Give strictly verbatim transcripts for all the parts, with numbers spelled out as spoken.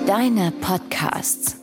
Deine Podcasts.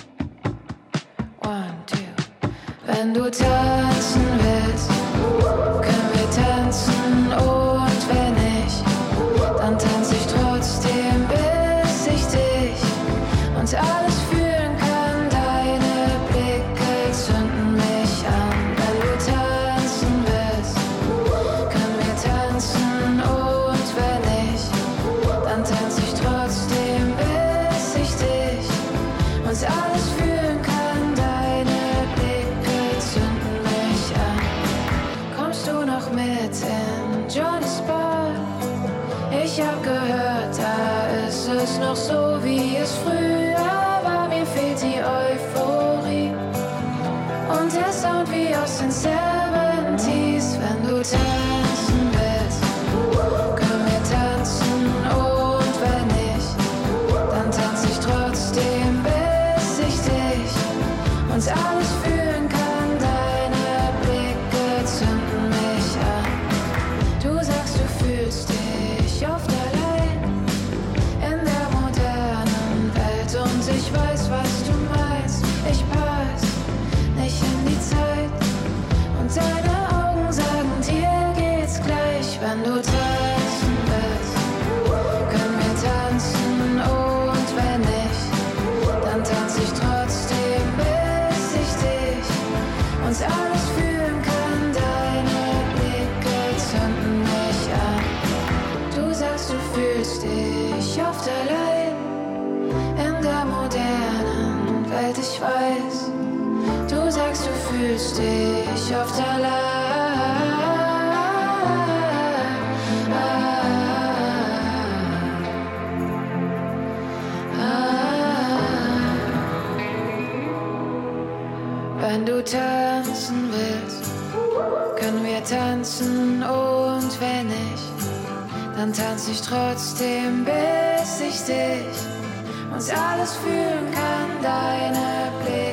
One, two. Wenn du tanzen willst, können wir tanzen, und wenn nicht, dann tanze ich trotzdem, bis ich dich und alles fühlen kann. Deine Blicke zünden mich an. Wenn du tanzen willst, können wir tanzen, und wenn nicht, dann tanze ich trotzdem, bis ich dich und alles fühlen kann. Deine Blicke zünden mich an. Kommst du noch mit in Johnny's Bar? Ich hab gehört, da ist es noch so, wie es früher war. Mir fehlt die Euphorie und der Sound wie aus den Seventies. Wenn du tanzen willst, können wir tanzen, und wenn nicht, dann tanze ich trotzdem, bis ich dich und alles fühlen kann. Deine Blicke zünden mich an. Du sagst, du fühlst dich oft allein in der modernen Welt, und ich weiß, was du meinst. Ich pass nicht in die Zeit, und deine Augen sagen, dir geht's gleich. Wenn du tanzen willst, können wir tanzen, und wenn nicht, dann tanze ich trotzdem, bis ich dich und alles fühlen kann. Deine Blicke zünden mich an. Du sagst, du fühlst dich oft allein in der modernen Welt, ich weiß. Du sagst, du fühlst dich oft allein. Wenn du tanzen willst, können wir tanzen, und wenn nicht, dann tanze ich trotzdem, bis ich dich und alles fühlen kann. Deine Blicke